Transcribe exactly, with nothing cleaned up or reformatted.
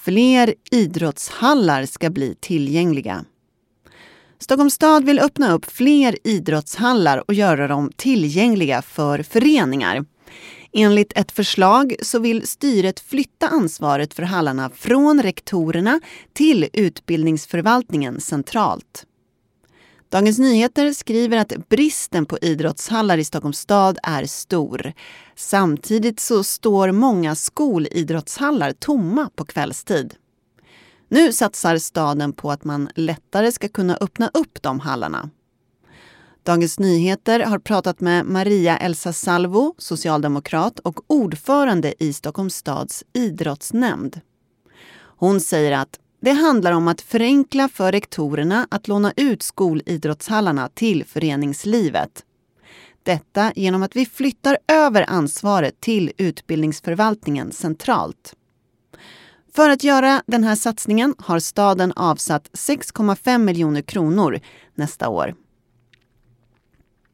fler idrottshallar ska bli tillgängliga. Stockholms stad vill öppna upp fler idrottshallar och göra dem tillgängliga för föreningar. Enligt ett förslag så vill styret flytta ansvaret för hallarna från rektorerna till utbildningsförvaltningen centralt. Dagens Nyheter skriver att bristen på idrottshallar i Stockholms stad är stor. Samtidigt så står många skolidrottshallar tomma på kvällstid. Nu satsar staden på att man lättare ska kunna öppna upp de hallarna. Dagens Nyheter har pratat med Maria Elsa Salvo, socialdemokrat och ordförande i Stockholms stads idrottsnämnd. Hon säger att det handlar om att förenkla för rektorerna att låna ut skolidrottshallarna till föreningslivet. Detta genom att vi flyttar över ansvaret till utbildningsförvaltningen centralt. För att göra den här satsningen har staden avsatt sex komma fem miljoner kronor nästa år.